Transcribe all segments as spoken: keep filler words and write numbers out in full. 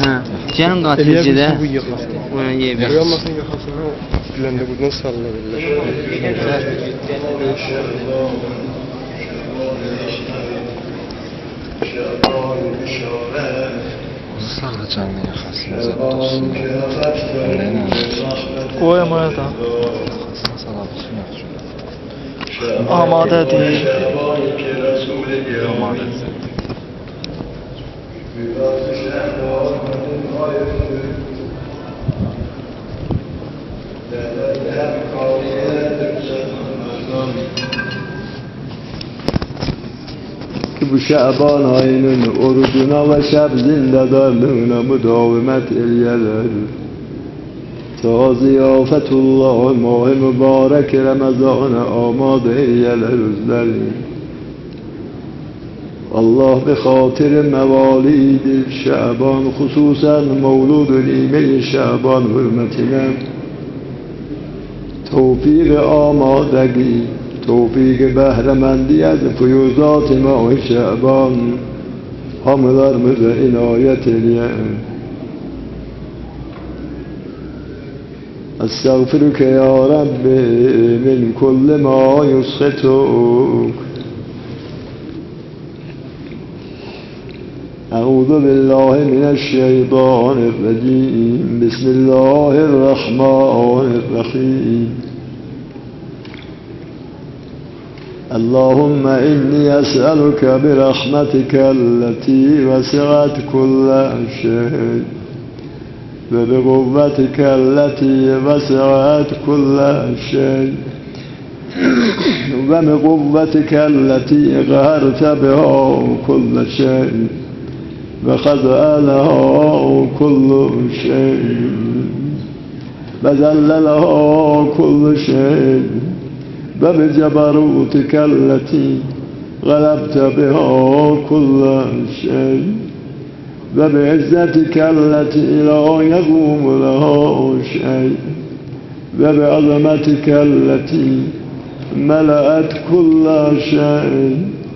Ha. Canım qatilcidə. Ona yeyib. Uyanmasın yaxasını biləndə buradan salla verirlər. Salla canlı yaxasını zəbt olsun. Qoy əmanət ha. Amadədir. Amadədir. Ki bu Şaban ayının orucuna ve şeb zindedarlığına müdavimet eyleler. Ta ziyafetullah mah mübarek Ramazan'a amade eyleler özlerini. Allah be خاطر موالید شعبان خصوصا مولود نیمه شعبان hürmetine توفیق آمادگی توفیق بهره‌مندی از فیوزات ماه شعبان hamılarımıza inayet eyle. Estağfiruke ya Rabbi min kulli ma yusxituk. أعوذ بالله من الشيطان الرجيم بسم الله الرحمن الرحيم اللهم إني أسألك برحمتك التي وسعت كل شيء وبقوتك التي وسعت كل شيء وبقوتك التي قهرت بها كل شيء وخضع لها كل شيء وذل لها كل شيء وبجبروتك التي غلبت بها كل شيء وبعزتك التي لا يقوم لها شيء وبعظمتك التي ملأت كل شيء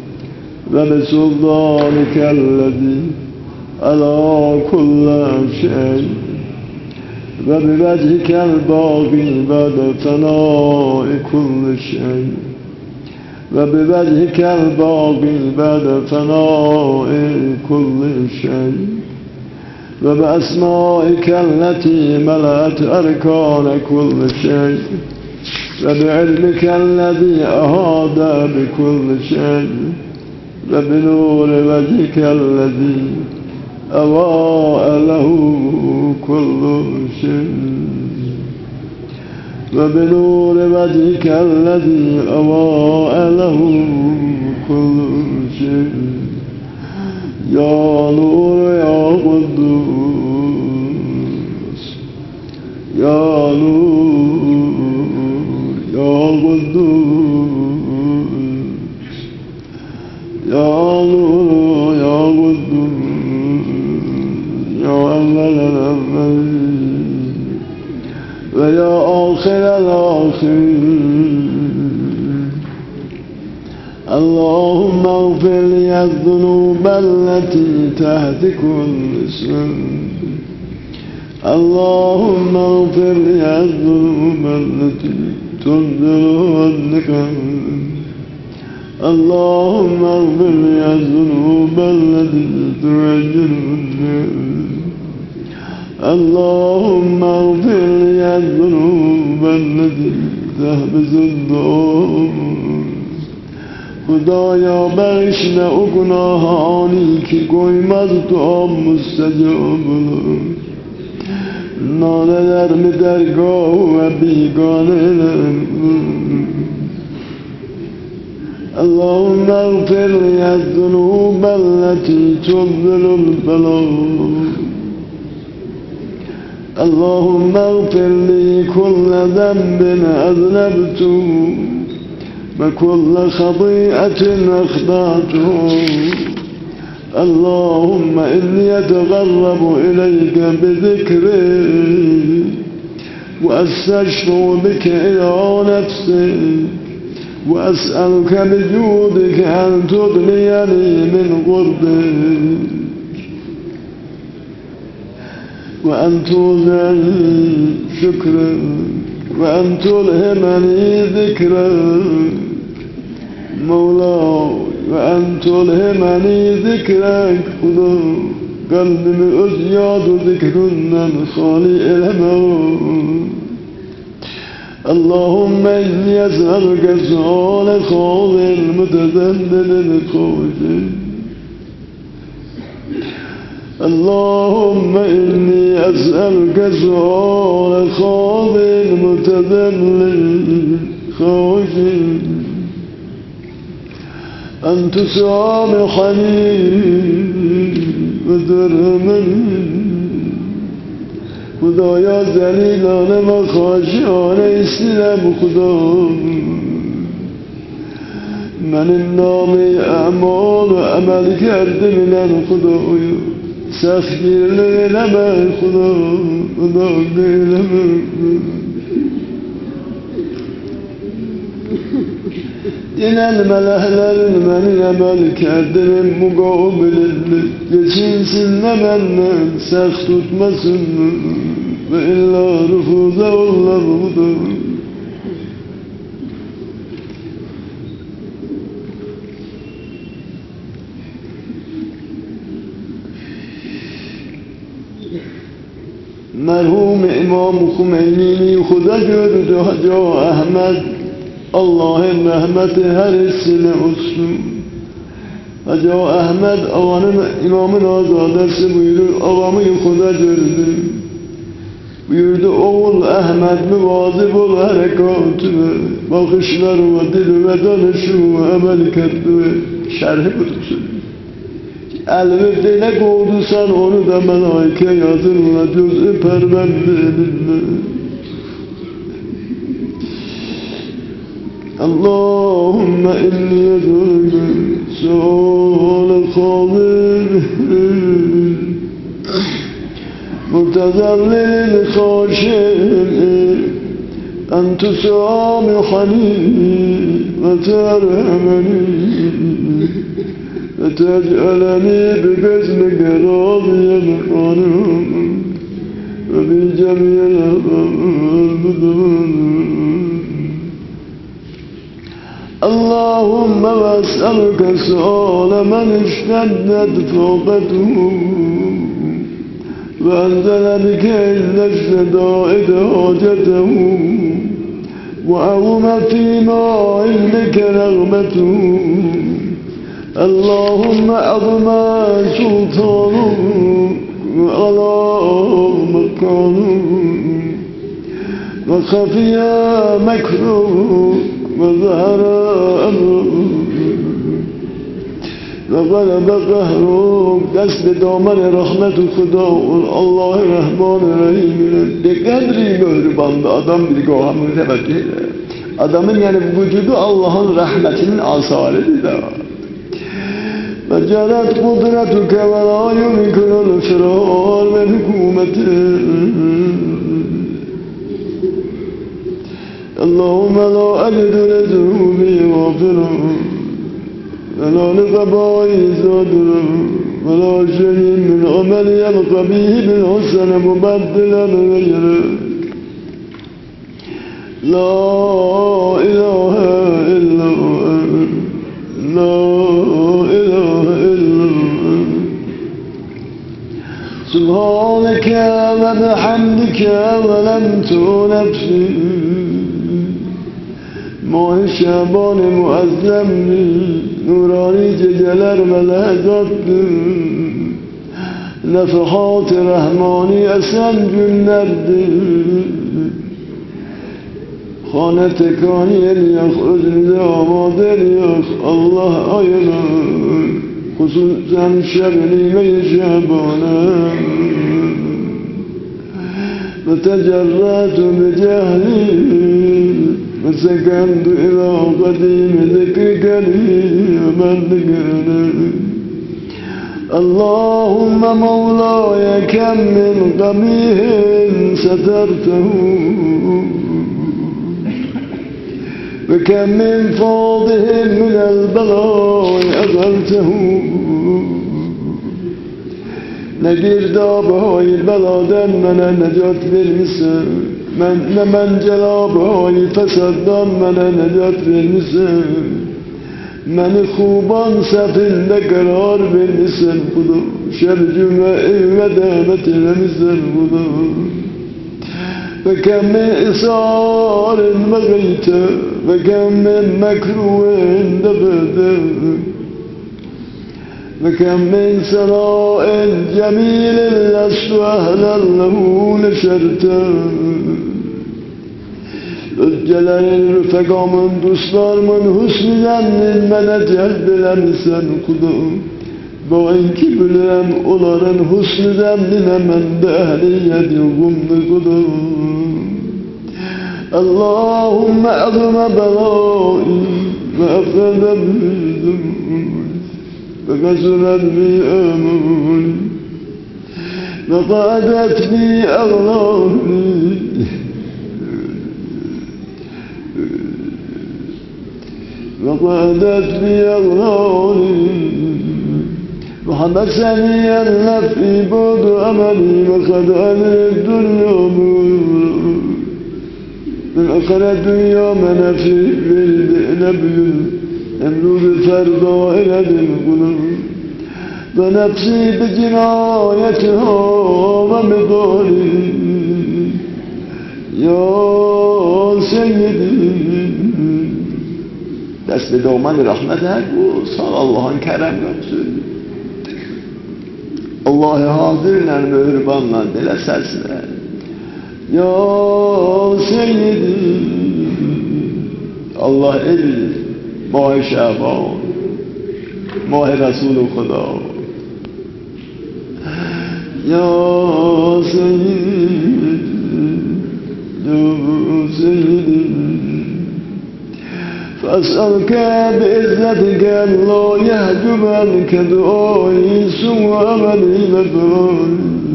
وبسلطانك الذي على كل شيء وبوجهك الباقي بعد فناء كل شيء وبوجهك الباقي بعد فناء كل شيء وبأسمائك التي ملأت أركان كل شيء وبعلمك الذي أحاط بكل شيء وبنور وجهك الذي أضاء له كل شيء وبنور وجهك الذي أضاء له كل شيء يا نور يا قدوس يا نور يا قدوس يا نور يا قدوس يا أول الأولين ويا آخر الآخرين اللهم اغفر لي الذنوب التي تحت كل اسم اللهم اغفر لي الذنوب التي تنزل النكم اللهم اغفر لي الذنوب التي تعجل النعم اللهم اغفر لي الذنوب التي تحبس الدعاء خدایا بخشنه او گناهانی که گویمز دعا مستجاب ناله در درگاه و بیگانه اللهم اغفر لي الذنوب التي تبذل البلاء اللهم اغفر لي كل ذنب أذنبته وكل خطيئة أخطأته اللهم إني أتقرب إليك بذكري وأستشفع بك إلى نفسي وأسألك بجودك أن تغنيني من قربك وأن توزن شكرا وأن تلهمني ذكرا مولاي وأن تلهمني ذكرك خدا قلبimi öz yadu zikrinden khali eyleme Allahümme inni es'eluke su'ale kâlil mütezellilil kâşin Allahümme inni es'eluke su'ale kâlil mütezellilil kâşin أن تسامحني وترحمني خدایا ذلیلانه و خاشعانه ایستیدم خدا من این نامه اعمال و عمل کرده میلم خدایا سختگیرلی ایلمه خدا خدا ایلمه Dinen melehlerin beni emel kerdirin mukabilinde geçinsinle benden sert tutmasın ve illa rüfuza ollar budur. Merhum İmam Hümeyni'ni Huda gördü Hacı Ahmet Allah'ın rahmeti her hissine olsun. Hacı Ahmet avanın imamın azadesi buyurur, avamı yukarıda gördü. Buyurdu, oğul Ahmet müvazip ol harekatına, bakışları ve dili ve danışı ve emel kerdi. Şerhi budur. Elbette ne kovduysan onu da melaike yazırla cüz-i pervende edinle. اللهم إني أدعوك سؤال الخاضر متذلل خاشع أن تسامحني وترحمني وتجعلني بقسمك راضيا عنهم وبجميع الأمور اللهم واسألك سؤال من اشتدت فوقته وأنزل بك إلا اشتدائد حاجته وعظم فيما علمك رغبته اللهم عظم سلطانه وعلى مكانه وخفي مكره وظهر أمره وغلب قهره دست به دامن رحمت خدا الله رحمان رحیم به قدری مهربان adam bir gohamını teveccüh adamın yani vücudu Allah'ın rahmetinin asarıdır da ve celat kudretuke ve la yumkinul firar ve hükümetin اللهم لا أجد لذنوبي غافرا ولا لقضائي صادرا ولا شيء من عملي يبقى به بالحسن مبدلا غيرك لا إله إلا أنت لا إله إلا أنت سبحانك وبحمدك ظلمت نفسي ماه شعبان معظم نورانی geceler ve lehzattır nefhat-ı rahmani esen günlerdir khane tekani el yak özünde amader yak Allah ayına hususen şebni ve şabana ve tecerratu bi cehli وسكنت إلى قديم ذكرك لي ومن اللهم مولاي كم من قبيح سترته وكم من فاضح من البلاء أغلته Ne girdabı hay beladan mene necat vermişsin. Men, ne mencelabı hay fesaddan mene necat vermişsin. Meni xuban sefinde karar vermişsin kudu. Şercüme evve davet eylemişsin kudu. Ve kem min isarin megayte ve kem min mekruhin debede ve kem min serain cemilin lestu ehlen lehu neşerte. Özcelerin, rüfekamın, dostlarımın husnu zannin mene celbilensen kudum. Boğanki bilirem onların husnu zannine men de ehliyet yugumdu kudum. Allahümme azime belâi ve efrede büyüdüm ve mesuret bi emûni ve qaadet bi ağlâni وقعدت بي أغراري وحبسني النفي بعد أملي وخدعني الدنيا من آخر الدنيا منفي نبي يملود الفرداء إلى القلوب ونفسي بجنايتها ومضاري يا سيدي دست به دامن رحمت هر بود سال Allah'ın kerem görsün. Allah'ı hazırla mühürbanla dile sesle. Ya Seyyidi Allah el Mah-ı Şaban Mah-ı Resul-u Khuda Ya Seyyidi Ya Seyyidi فأسألك بإذنتك لا يهجب عنك دعائي سوى أملي مبرور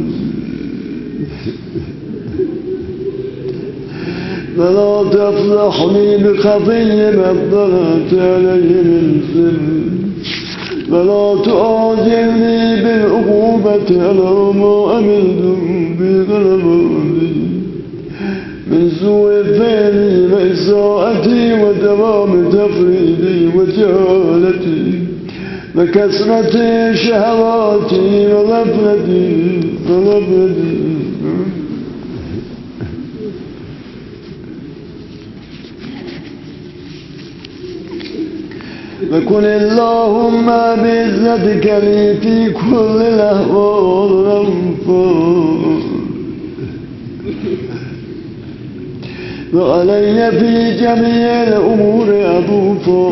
فلا تفضحني بخفي ما اطلعت عليه من سر ولا تعاجلني بالعقوبة على ما أملت بغلباني من سوء فعلي وإساءتي ودوام تفريدي وجهالتي وكثرة شهواتي وغفلتي وغفلتي وكن اللهم بعزتك لي في كل الأحوال والأنفال وعلي في جميع الأمور عطوفا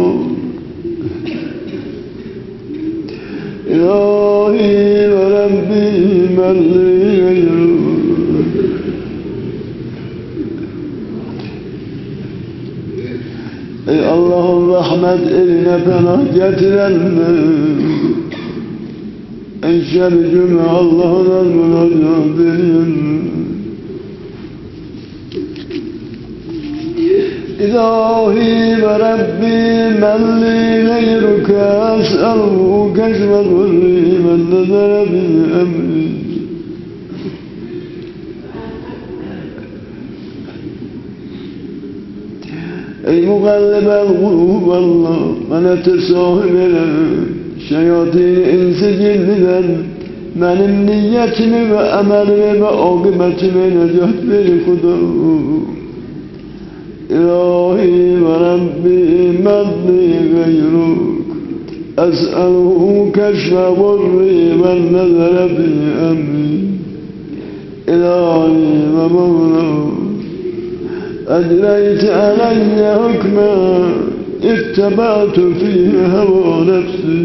إلهي وربي من لي غيرك Ey Allah'ın rahmet eline pənah getirenler En şer cümle Allah'ın müracaat edenler إلهي وربي من لي غيرك أسأله كشف ضري من نزل في أمري Ey مقلب القلوب Allah bana tesahül eyle şeyatin insi cinninden benim niyetimi ve emelimi ve akıbetimi necat ver Kudu İlahi ve Rabbi men li gayruk Es'aluhu keşfe burri men nezere fi emri İlahi ve Mevla أجريت علي حكما اتبعت فيه هوى نفسي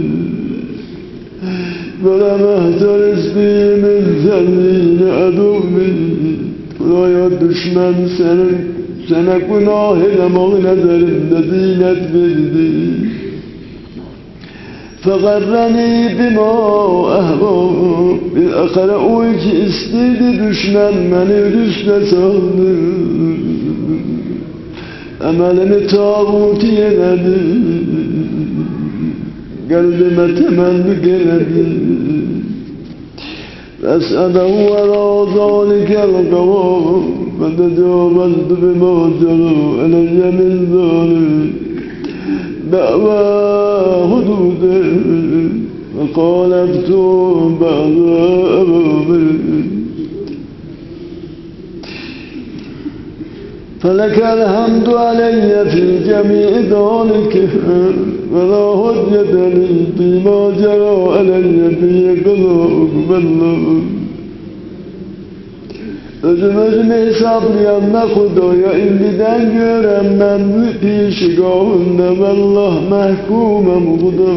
ولم اهترس بي من ذليل عدوي Buraya düşman senin sana günah elemek nazarında zinet verdi فغرني بما أهوى بالآخر o ki istedi düşman beni rüsle saldı Emelimi tağut yeledi Kalbime temenni geledi فأسأله وراء ذلك القوام فتجاوزت بما جرى علي من ذلك دعوى حدوده وخالفت بعض أوامره فلك الحمد علي في جميع ذلك ولا حجة لي فيما جرى علي في قضاءك بالله Özüm özümü hesaplayanla Xudaya indiden göremem pişgahında vallah mahkumem Xuda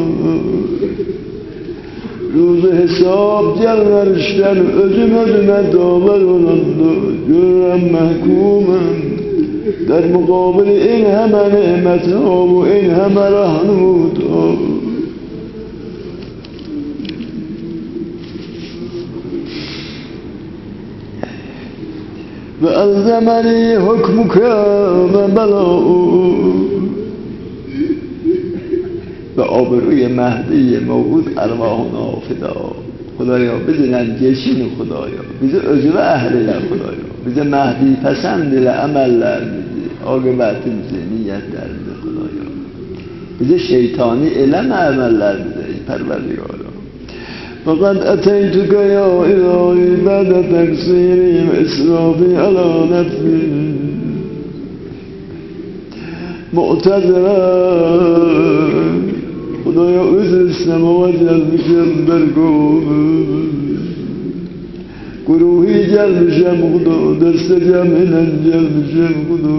Ruzu hesap gelverişten özüm özüme dağlar olanda görem mahkumem در مقابل این همه نعمت ها و این همه رحمت ها و الزمنی حکمک و بلاؤک و آبروی مهدی موعود ارواحنا فدا خدایا بدونن گشین خدایا bizi özü ve ehliyle خدایا bize Mehdi pesend ile emellerimizi akıbetimizi niyetlerimizi خدایا bize şeytani eleme emellerimizi perverdigarım فقد أتيتك يا إلهي بعد تقصيري وإسرافي على نفسي معتذرا خدایا özür istemeye gelmişim bergum Guruhi gelmişim Xuda deste cemiyle gelmişim Xuda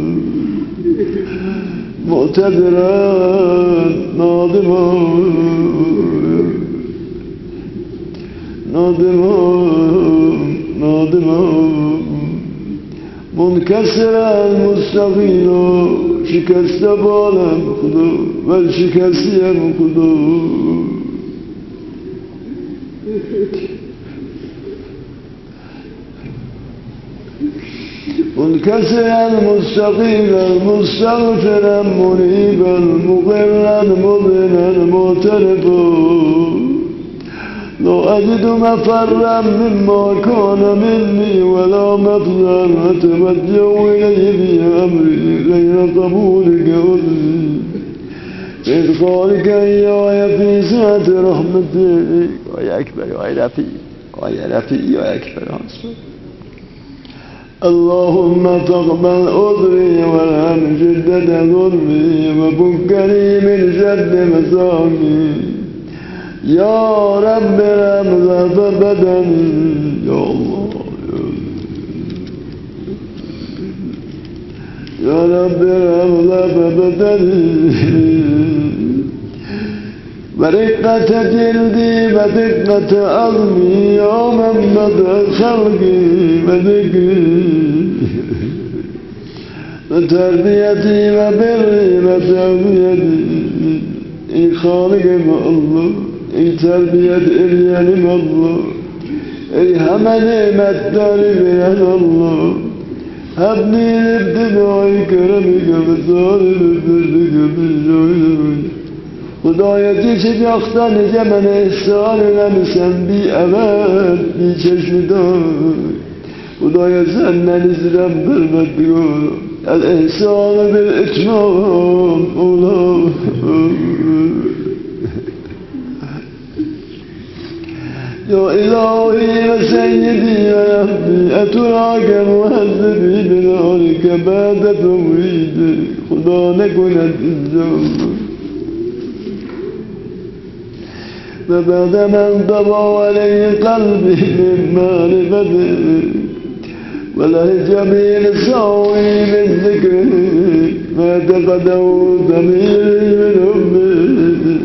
Mu'tediren nadiman nadiman nadiman Munkesiren mustaqila şikeste balem Xuda ve şikestiyem Xuda منكسرا مستقيلا مستغفرا منيبا مقرا مذنا معترفا لا أجد مفرا مما كان مني ولا مفزا أتوجه إليه في أمري غير قبولك وذي إدخالك إياي في سعة رحمتك ويا أكبر ويا رفيق ويا رفيق ويا أكبر اللهم تقبل عذري وارحم شدة ظلمي وفكني من شد مسامي يا رب رمضة بدني يا الله يا رب رمضة بدني ورقة جلدي ودقة عظمي يا من مدى خلقي وذكري وتربيتي وبري وتربيتي إي خالقم الله إي تربية إليانم الله إي هم نعمت داري بيان الله هبني لابتداء كرمك وصالي لبرك بالجويل خدایا چشم نجا من احسان نمیسن بی عمل بی چشم دار خدایا زن ننزرم بالمدگار الاحسان بالاتمام اولا یا الهی و سیدی و ربی اتراک مهذبی بنارک بعد توحید خدا نکند انجام فبعد من ضبى عليه قلبي من معرفته ولهجمي لسوي من ذكره ما تقده ضميري من أمه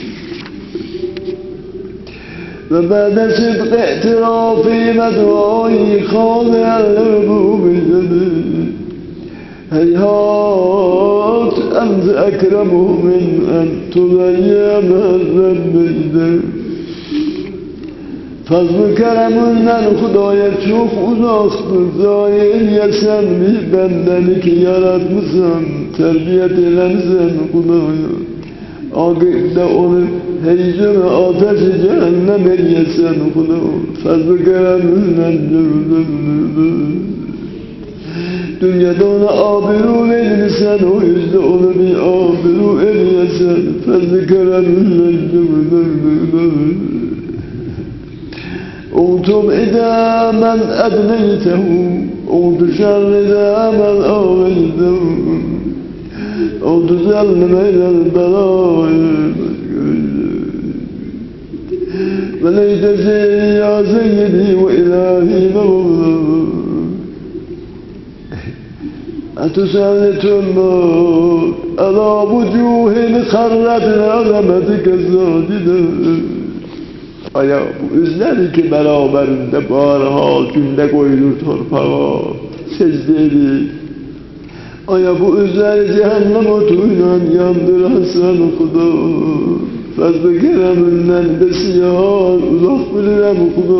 فبعد صدق اعترافي مدعوي خاضع لربوبيته هيهات أنت أكرم من أن تضيع الرب فضل kereminden Xudaya çok uzaktır zayin ya sen mi bendeni ki yaratmışsın terbiyet eylemsen Xudaya عاقبت onu heycem ateş cehennem eylesen kulu fazla kereminden dünyada ona abiru verirsen o yüzde onu bir abiru eylesen fazla kereminden أوتم إذا من أدنيته أوت شر إذا من أغيته أوت سلم إلى البلاء فليت شيء يا سيدي وإلهي مولى أتسلط النار على وجوه خرت لعظمتك الساجدة Aya bu üzler ki beraberinde barha günde koyulur torpağa secdeli. Aya bu üzler cehennem otuyla yandırasan kudu. Fazla kereminden besiyan uzak bilirem kudu.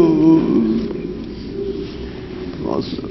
Nasıl?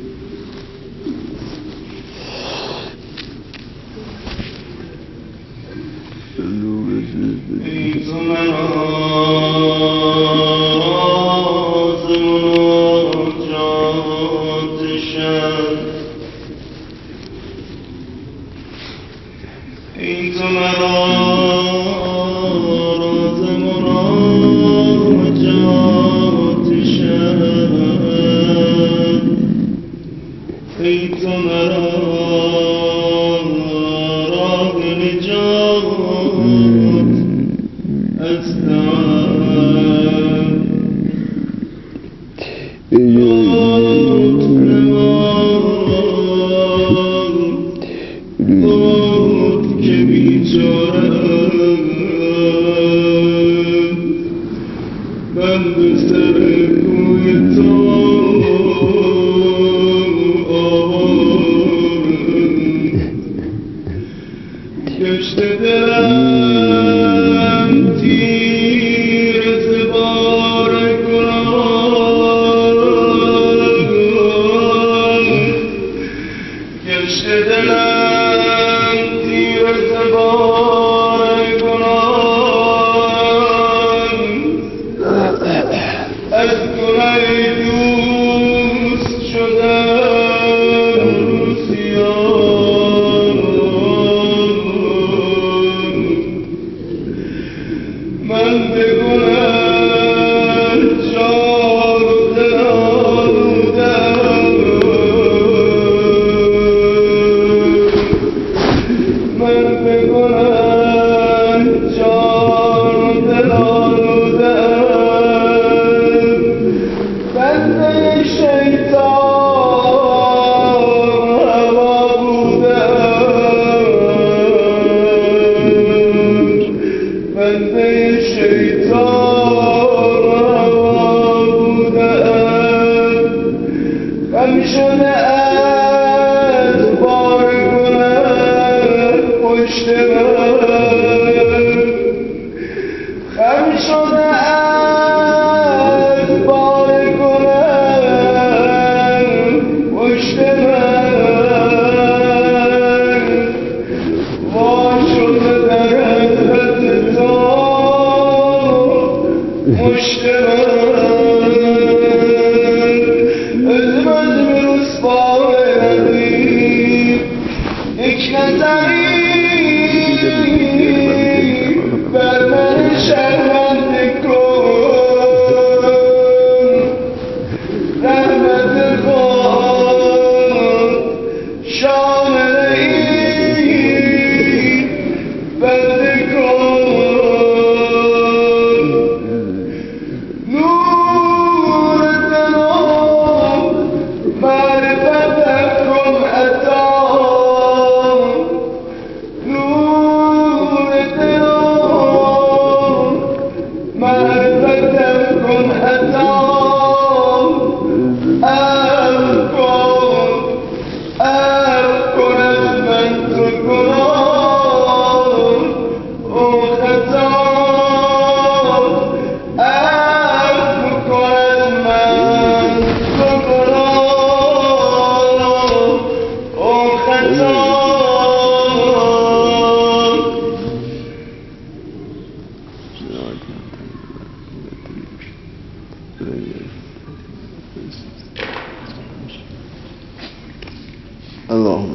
اللهم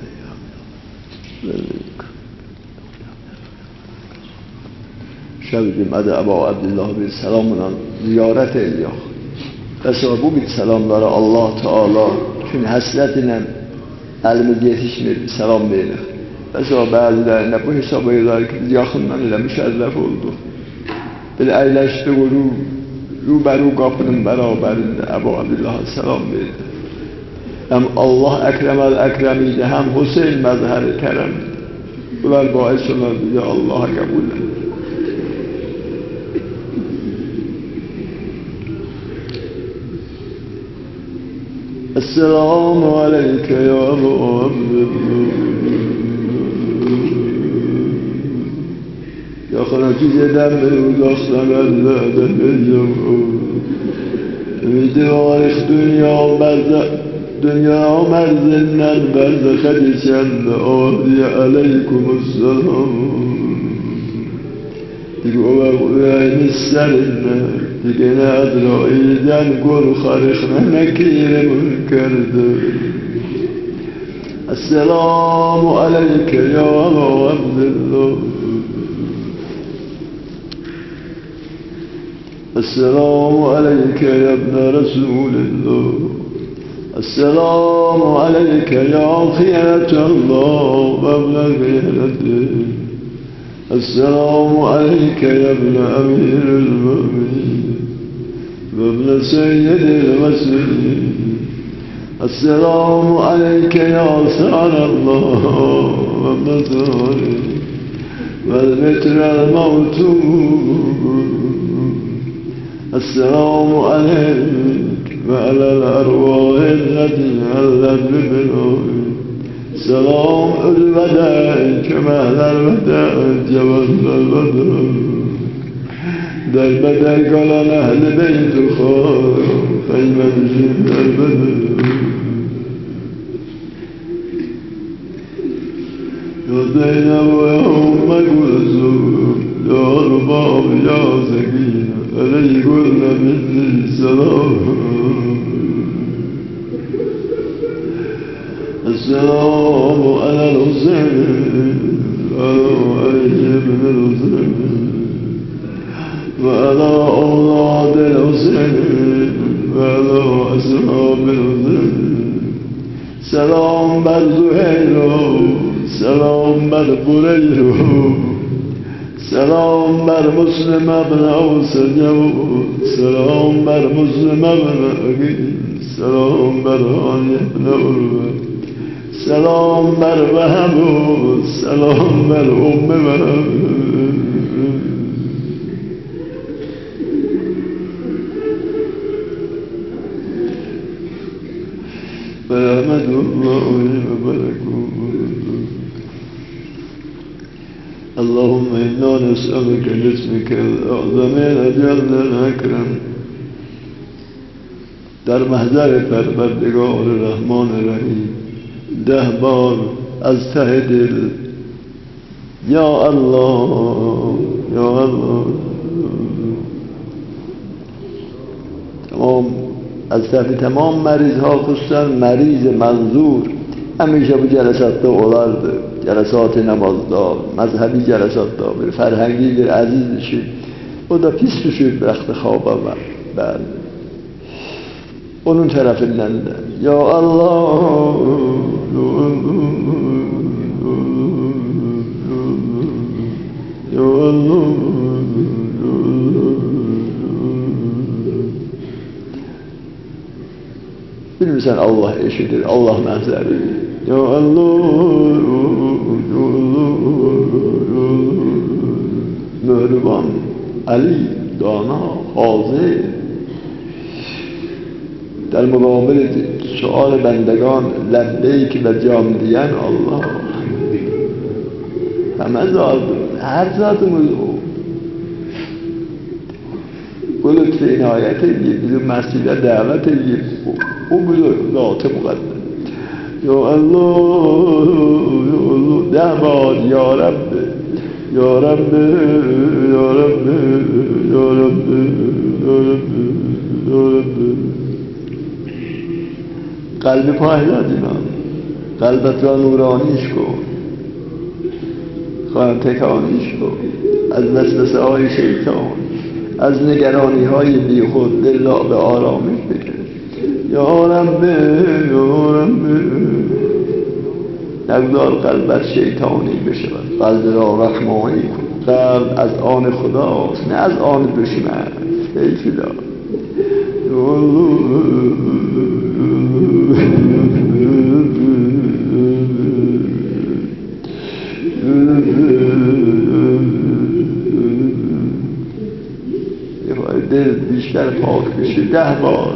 شب جمعه ابا عبدالله bir selam bilan ziyorat eyliyor. Mesela bu bir selamları Allah Teala tüm hasretiyle elimiz yetişmir bir selam verir. Mesela bazılarına bu hesap ediyorlar ki biz yakından ile müşerref olduk. Bir eyleşti ve ru, ruberu kapının beraberinde Ebu Abdullah'a selam verir. Hem Allah ekremel ekremiydi hem Hüseyin mezher-i kerem. Bunlar bahis onlar bize Allah'a kabul eder. Esselamu aleyke ya Rabbi. Yakına gideden bir uzaktan ellerde bileceğim. Ümidi varış dünya berze, dünya merzinden berze geçende adi aleykumusselam. Digo ve seninle digene adroiden korkarıkna nekire münkerdir. Esselamu aleyke ya Abdullah. Esselamu aleyke ya ibn Resulillah. Esselamu aleyke ya khiyatallah ve evlâ Esselamu aleyke ya ibn emiril mü'minin ve ibn seyyidil mes'ulin. Esselamu aleyke ya sa'alallah ve ibn zâri vel mitrel mevtûr. Esselamu aleyke ve alel ervâhilleti ellel bibilâhi. Selam ül-veda, kemeler veda, cevaller veda. Derbeder kalan ehl-i beyt-i khâr, feymedişinler veda. Ya Zeynep ve ya Umme Kulsum, ya Rubab, ya Zekine, aleykulle minni selam. Esselamu alel Hüseyin ve aleyhi ibn Hüseyin ve ala avladil Hüseyin ve ala ashabil Hüseyin. Selam ber Züheyro, selam ber Bureyro, selam ber Müslim ibn Avsecav, selam ber Müslim ibn Agin, selam ber Hani ibn Urve. Selam ber Vehebû, selam ber Ummi Veheb. Ve rahmetullahi ve berekûh. Allahümme inna nes'aluke bismikel a'zamil ecellel ekrem. در محضر پروردگار رحمان رحیم ده بار از ته دل یا الله یا الله تمام از طرف تمام مریض ها خصوصا مریض منظور همیشه bu جلسات olardı. Celasat-ı namazda, mezhebi celasatda bir فرهنگی bir aziz düşür. O da pis düşür bıraktı خوابا ben. Onun tarafından da ya Allah ya Allah bilmirsən Allah eşidir, Allah mənzəri ya Allah ya Allah Mehriban Ali Dana Hazir در مقابل سؤال بندگان لبیک و جام دیان الله همه ذات هر ذاتımız o bu lütfu inayet edip bizim mescide davet edip o bu zat-ı mukaddes ya Allah ya Allah devad ya Rabbi ya Rabbi ya Rabbi ya Rabbi ya Rabbi ya Rabbi قلب پایدار اینا قلبت را نورانیش کن خواهم تکانیش کن از وسوسه های شیطان از نگرانی های بی خود دل را به آرامش بکن یا رب یا رب نگذار قلبت شیطانی بشود قلب را رحمانی کن قلب از آن خداست نه از آن دشمن حیفی دار یه بار دل بیشتر پاک بشه ده بار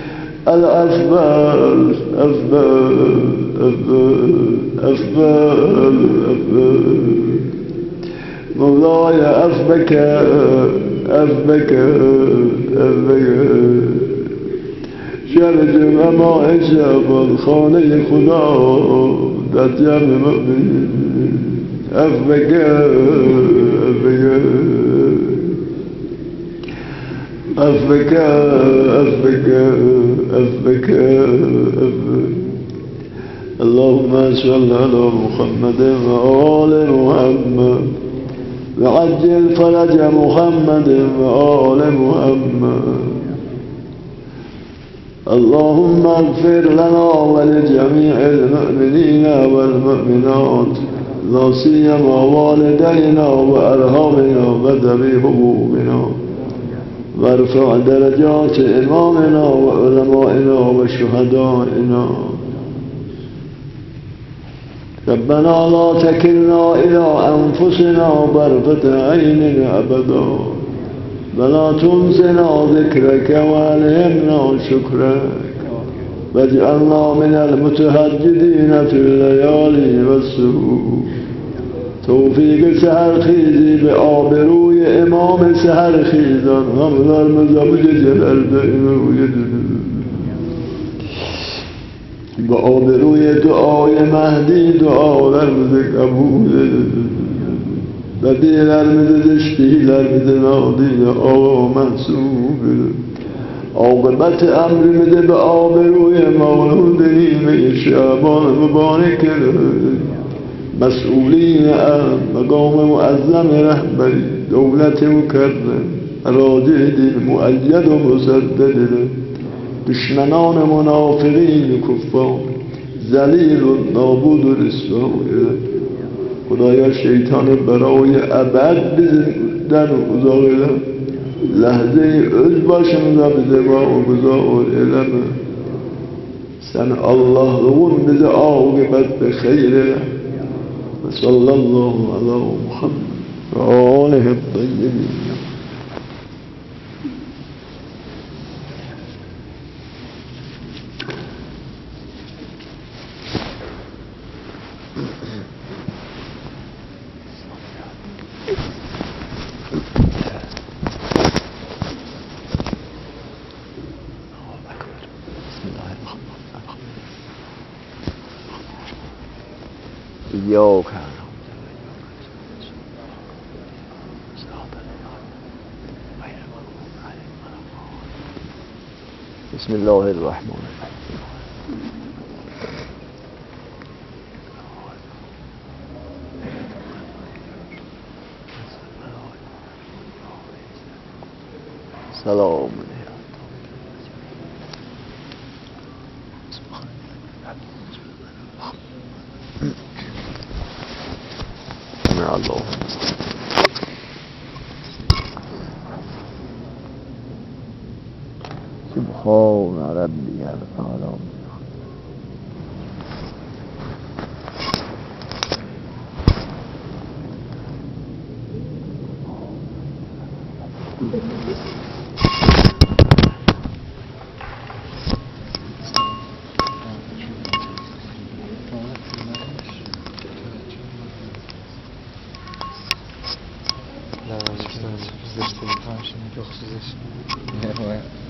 الأفضل أفضل أفضل أفضل أفضل مولاي أفبك أفبك أفبك شرج ما شاب خانه خدا در جمع مؤمن أفبك أفبك أفبك أفبك أفبك أفبك اللهم صل على محمد وآل محمد وعجل فرج محمد وآل محمد اللهم اغفر لنا ولجميع المؤمنين والمؤمنات لا سيما والدينا وأرحامنا وذوي حقوقنا وارفع درجات إمامنا وعلمائنا وشهدائنا ربنا لا تكلنا إلى أنفسنا طرفة عين أبدا ولا تنسنا ذكرك والهمنا شكرك واجعلنا من المتهجدين في الليالي والسهور توفیق سحرخیزی به آبروی امام سحرخیزان همدار مزامج جلال بینوی به آبروی دعای مهدی دعاlar bize kabul ve dilerimize işbihlerimize nadine ağa mensub akıbet emrimize be آبروی مولود نیمه شعبان مبارک مسئولین ام مقام معظم رهبری دولت مکرم راجع دین مؤید و مسدد دشمنان منافقین کفار ذلیل و نابود و رسوا خدایا شیطان برای ابد بزدن و گذاره لحظه öz başımıza bize واگذار علم sen Allah'ın bize akıbet ve hayır صلى الله على محمد وآله الطيبين إياك بسم الله الرحمن الرحيم سلام سمع الله سبحان ربي الأعلى لا،